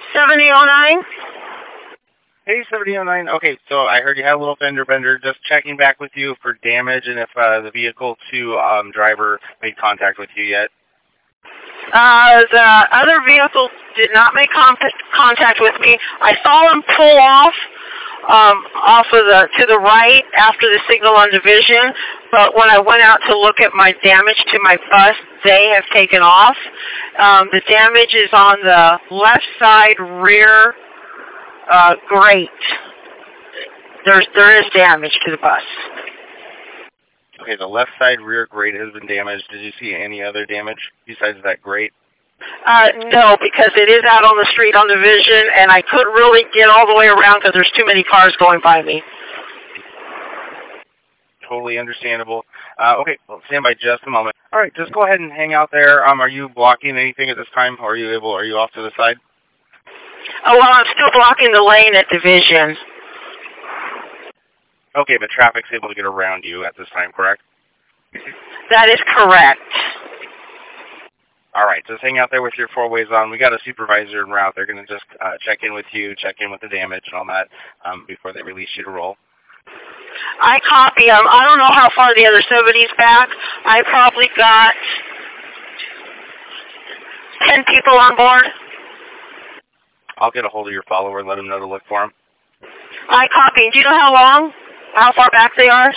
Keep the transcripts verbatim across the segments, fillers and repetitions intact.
seventy oh nine? Hey, seventy oh nine. Okay, so I heard you had a little fender bender. Just checking back with you for damage and if uh, the vehicle two um, driver made contact with you yet. Uh, the other vehicle did not make contact contact with me. I saw him pull off, um, off of the to the right after the signal on Division. But when I went out to look at my damage to my bus, they have taken off. Um, the damage is on the left side rear uh, grate. There's there is damage to the bus. Okay, the left side rear grate has been damaged. Did you see any other damage besides that grate? Uh, no, because it is out on the street on Division, and I couldn't really get all the way around because there's too many cars going by me. Totally understandable. Uh, okay, well, stand by just a moment. All right, just go ahead and hang out there. Um, are you blocking anything at this time? Or are you able? Are you off to the side? Oh, well, I'm still blocking the lane at Division. Okay, but traffic's able to get around you at this time, correct? That is correct. All right, just hang out there with your four ways on. We got a supervisor en route. They're going to just uh, check in with you, check in with the damage and all that um, before they release you to roll. I copy them. I don't know how far the other seventy's back. I probably got ten people on board. I'll get a hold of your follower and let them know to look for him. I copy. Do you know how long? How far back they are?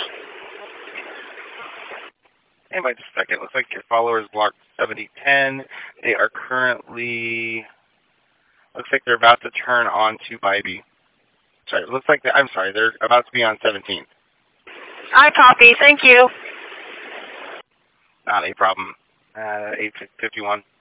Hey, wait just a second. Looks like your follower is blocked seventy ten. They are currently, looks like they're about to turn on to Bybee. Sorry, it looks like, they, I'm sorry, they're about to be on seventeenth. I copy. Thank you. Not a problem. Uh, eight fifty-one.